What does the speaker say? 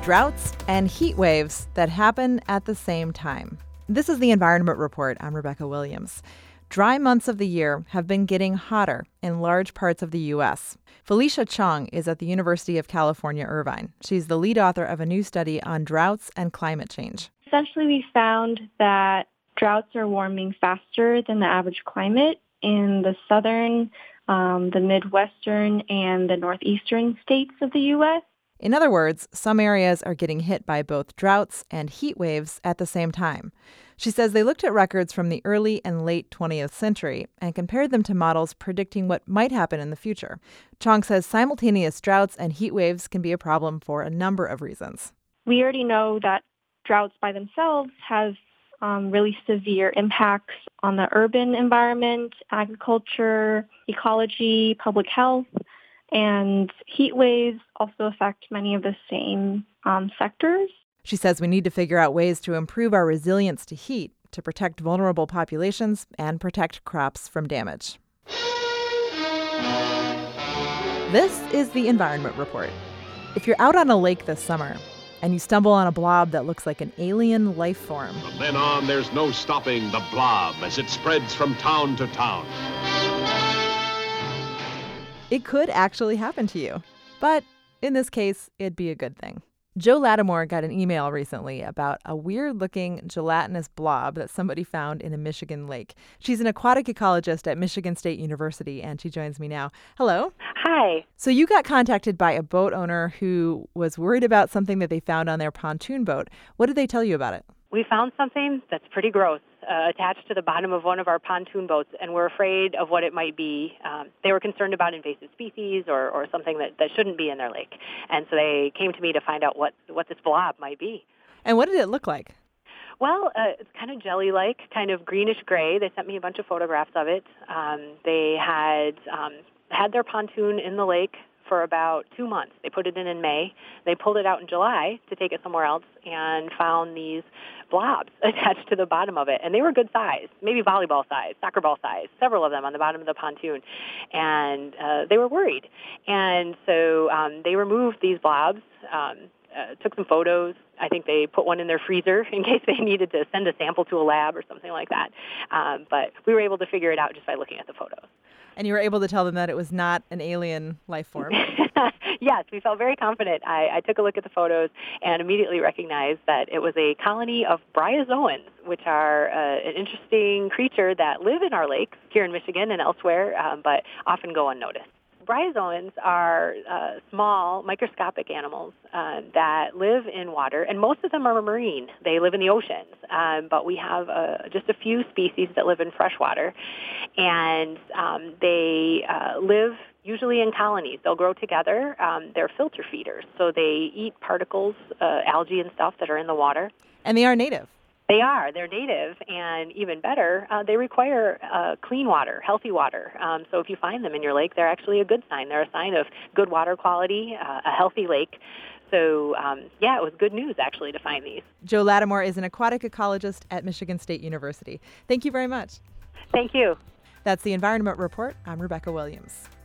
droughts and heat waves that happen at the same time. This is the Environment Report. I'm Rebecca Williams. Dry months of the year have been getting hotter in large parts of the U.S. Felicia Chong is at the University of California, Irvine. She's the lead author of a new study on droughts and climate change. Essentially, we found that droughts are warming faster than the average climate in the southern, the midwestern, and the northeastern states of the U.S. In other words, some areas are getting hit by both droughts and heat waves at the same time. She says they looked at records from the early and late 20th century and compared them to models predicting what might happen in the future. Chong says simultaneous droughts and heat waves can be a problem for a number of reasons. We already know that droughts by themselves have really severe impacts on the urban environment, agriculture, ecology, public health, and heat waves also affect many of the same sectors. She says we need to figure out ways to improve our resilience to heat, to protect vulnerable populations, and protect crops from damage. This is the Environment Report. If you're out on a lake this summer and you stumble on a blob that looks like an alien life form, from then on, there's no stopping the blob as it spreads from town to town. It could actually happen to you. But in this case, it'd be a good thing. Joe Lattimore got an email recently about a weird-looking gelatinous blob that somebody found in a Michigan lake. She's an aquatic ecologist at Michigan State University, and she joins me now. Hello. Hi. So you got contacted by a boat owner who was worried about something that they found on their pontoon boat. What did they tell you about it? We found something that's pretty gross attached to the bottom of one of our pontoon boats, and we're afraid of what it might be. They were concerned about invasive species or something that shouldn't be in their lake. And so they came to me to find out what this blob might be. And what did it look like? Well, it's kind of jelly-like, kind of greenish-gray. They sent me a bunch of photographs of it. They had their pontoon in the lake for about 2 months. They put it in May. They pulled it out in July to take it somewhere else and found these blobs attached to the bottom of it. And they were good size, maybe volleyball size, soccer ball size, several of them on the bottom of the pontoon. And they were worried. And so they removed these blobs, took some photos. I think they put one in their freezer in case they needed to send a sample to a lab or something like that. But we were able to figure it out just by looking at the photos. And you were able to tell them that it was not an alien life form? Yes, we felt very confident. I took a look at the photos and immediately recognized that it was a colony of bryozoans, which are an interesting creature that live in our lakes here in Michigan and elsewhere, but often go unnoticed. Bryozoans are small, microscopic animals that live in water, and most of them are marine. They live in the oceans, but we have just a few species that live in freshwater, and they live usually in colonies. They'll grow together. They're filter feeders, so they eat particles, algae and stuff that are in the water. And they are native. They are. They're native, and even better, they require clean water, healthy water. So if you find them in your lake, they're actually a good sign. They're a sign of good water quality, a healthy lake. So, it was good news, actually, to find these. Joe Lattimore is an aquatic ecologist at Michigan State University. Thank you very much. Thank you. That's the Environment Report. I'm Rebecca Williams.